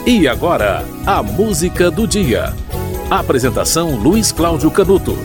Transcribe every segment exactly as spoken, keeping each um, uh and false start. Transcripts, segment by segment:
E agora, a música do dia. Apresentação Luiz Cláudio Canuto.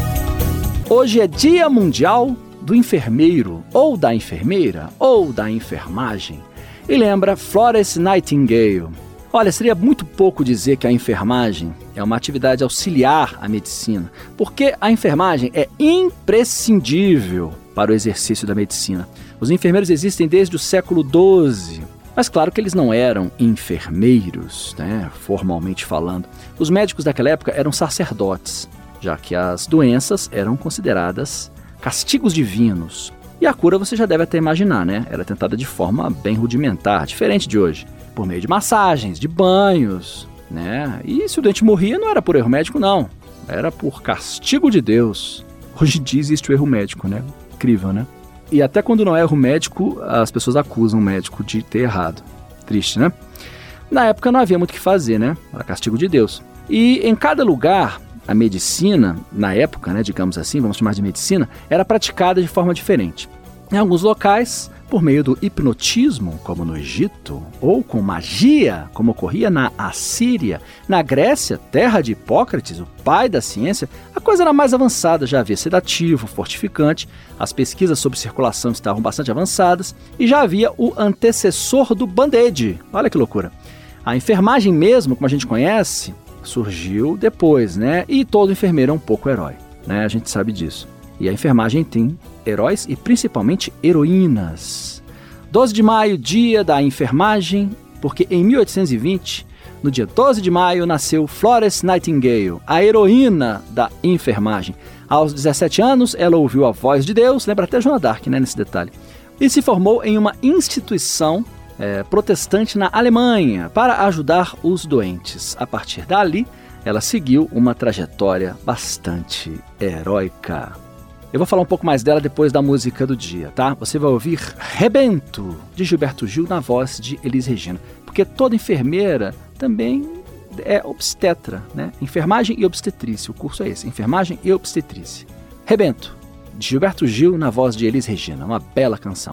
Hoje é Dia Mundial do Enfermeiro, ou da enfermeira, ou da enfermagem. E lembra Florence Nightingale. Olha, seria muito pouco dizer que a enfermagem é uma atividade auxiliar à medicina, porque a enfermagem é imprescindível para o exercício da medicina. Os enfermeiros existem desde o século doze, mas claro que eles não eram enfermeiros, né, formalmente falando. Os médicos daquela época eram sacerdotes, já que as doenças eram consideradas castigos divinos. E a cura você já deve até imaginar, né? Era tentada de forma bem rudimentar, diferente de hoje, por meio de massagens, de banhos, né? E se o doente morria, não era por erro médico, não. Era por castigo de Deus. Hoje em dia existe o erro médico, né? Incrível, né? E até quando não é erro médico, as pessoas acusam o médico de ter errado. Triste, né? Na época não havia muito o que fazer, né? Era castigo de Deus. E em cada lugar, a medicina, na época, né, digamos assim, vamos chamar de medicina, era praticada de forma diferente. Em alguns locais, por meio do hipnotismo, como no Egito, ou com magia, como ocorria na Assíria. Na Grécia, terra de Hipócrates, o pai da ciência, a coisa era mais avançada, já havia sedativo, fortificante, as pesquisas sobre circulação estavam bastante avançadas e já havia o antecessor do band-aid. Olha que loucura! A enfermagem mesmo, como a gente conhece, surgiu depois, né? E todo enfermeiro é um pouco herói, né? A gente sabe disso. E a enfermagem tem heróis e principalmente heroínas. doze de maio, dia da enfermagem, porque em mil oitocentos e vinte, no dia doze de maio, nasceu Florence Nightingale, a heroína da enfermagem. Aos dezessete anos, ela ouviu a voz de Deus, lembra até Joana d'Arc, né, nesse detalhe, e se formou em uma instituição é, protestante na Alemanha para ajudar os doentes. A partir dali, ela seguiu uma trajetória bastante heróica. Eu vou falar um pouco mais dela depois da música do dia, tá? Você vai ouvir Rebento, de Gilberto Gil, na voz de Elis Regina. Porque toda enfermeira também é obstetra, né? Enfermagem e obstetrícia, o curso é esse, enfermagem e obstetrícia. Rebento, de Gilberto Gil, na voz de Elis Regina, uma bela canção.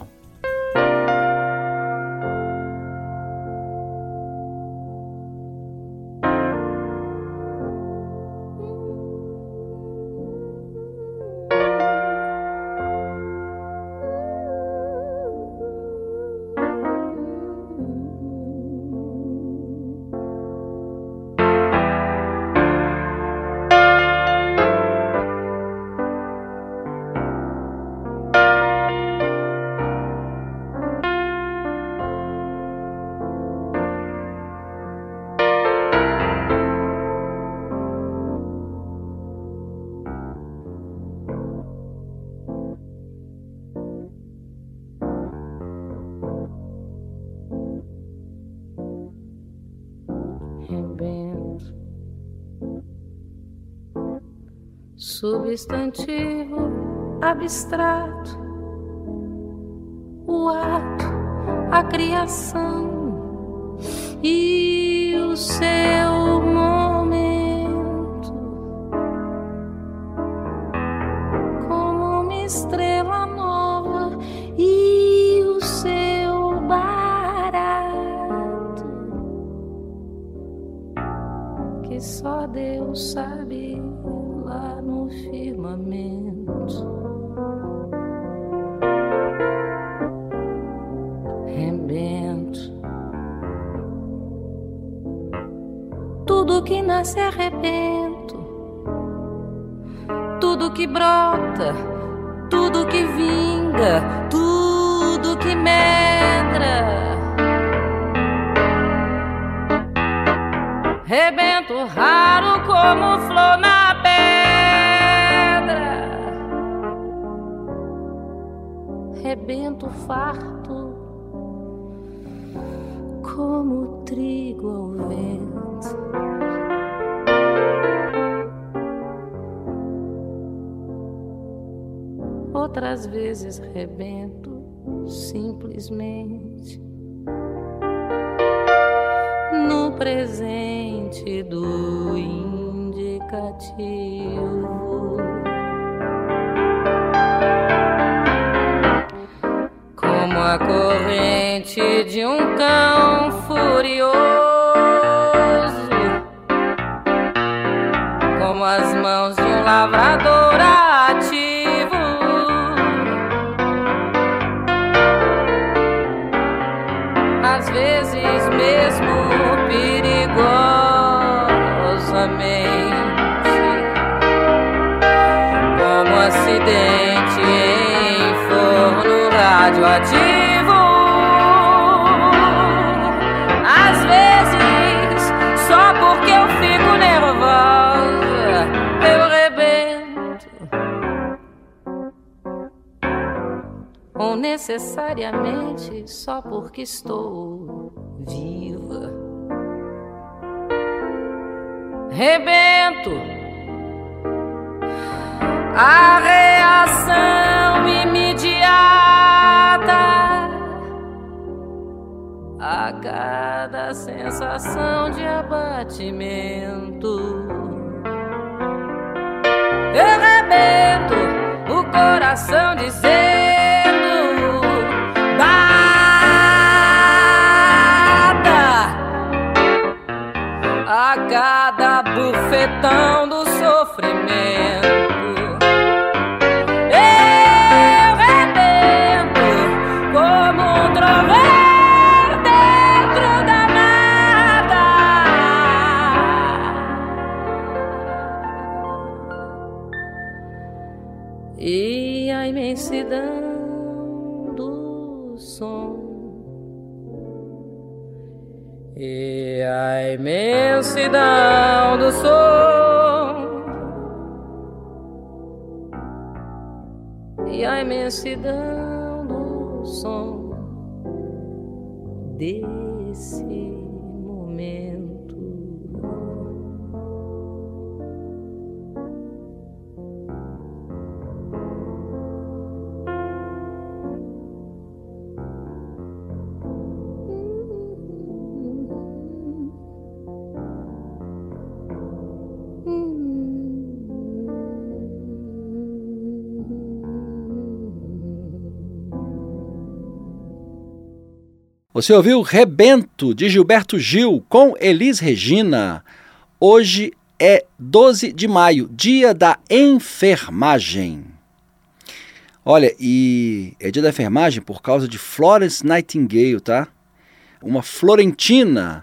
Rebento, substantivo abstrato, o ato, a criação e o seu momento, como uma estrela nova e o seu barato, que só Deus sabe lá no firmamento. Rebento, tudo que nasce é rebento, tudo que brota, tudo que vinga, tudo que medra. Rebento raro como flor na pedra, rebento farto como trigo ao vento. Outras vezes rebento simplesmente no presente do indicativo, como a corrente de um cão furioso. mãos de um lavrador ativo. Às vezes mesmo perigosamente, como acidente em forno radioativo. Às vezes, só porque eu fico nervosa, eu rebento. Ou necessariamente só porque estou viva, rebento. A reação imediata a cada sensação de abatimento. Eu rebento o coração dizendo bata a cada bufetão do sofrimento. Eu rebento como um trovão dentro da nada. E a imensidão do som, e a imensidão do som, e a imensidão do som desse momento. Você ouviu Rebento, de Gilberto Gil, com Elis Regina. Hoje é doze de maio, dia da enfermagem. Olha, e é dia da enfermagem por causa de Florence Nightingale, tá? Uma florentina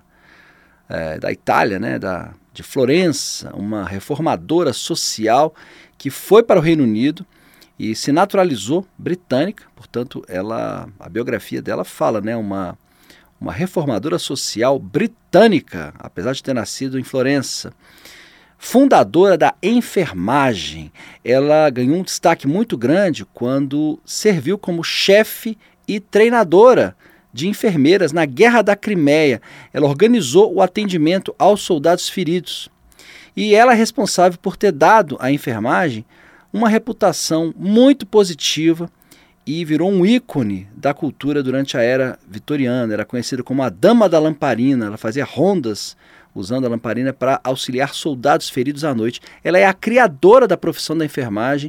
é, da Itália, né? Da, de Florença, uma reformadora social que foi para o Reino Unido e se naturalizou britânica. Portanto, ela, a biografia dela fala, né? Uma... uma reformadora social britânica, apesar de ter nascido em Florença. Fundadora da enfermagem, ela ganhou um destaque muito grande quando serviu como chefe e treinadora de enfermeiras na Guerra da Crimeia. Ela organizou o atendimento aos soldados feridos. E ela é responsável por ter dado à enfermagem uma reputação muito positiva e virou um ícone da cultura durante a era vitoriana. Era conhecida como a Dama da Lamparina. Ela fazia rondas usando a lamparina para auxiliar soldados feridos à noite. Ela é a criadora da profissão da enfermagem,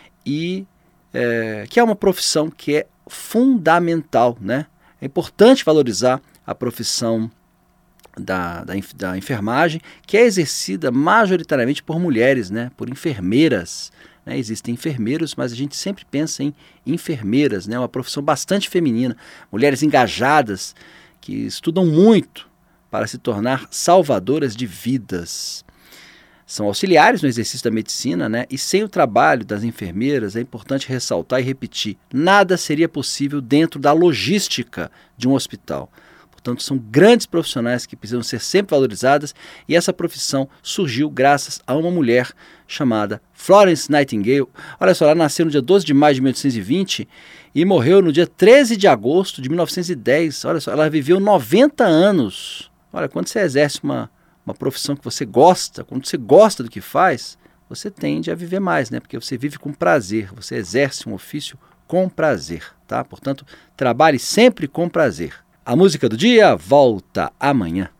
e é, que é uma profissão que é fundamental, né? É importante valorizar a profissão da, da, da enfermagem, que é exercida majoritariamente por mulheres, né? Por enfermeiras. Né, existem enfermeiros, mas a gente sempre pensa em enfermeiras, né, uma profissão bastante feminina, mulheres engajadas, que estudam muito para se tornar salvadoras de vidas. São auxiliares no exercício da medicina, né, e sem o trabalho das enfermeiras, é importante ressaltar e repetir, nada seria possível dentro da logística de um hospital. Portanto, são grandes profissionais que precisam ser sempre valorizadas, e essa profissão surgiu graças a uma mulher chamada Florence Nightingale. Olha só, ela nasceu no dia doze de maio de mil oitocentos e vinte e morreu no dia treze de agosto de mil novecentos e dez. Olha só, ela viveu noventa anos. Olha, quando você exerce uma, uma profissão que você gosta, quando você gosta do que faz, você tende a viver mais, né? Porque você vive com prazer, você exerce um ofício com prazer, tá? Portanto, trabalhe sempre com prazer. A música do dia volta amanhã.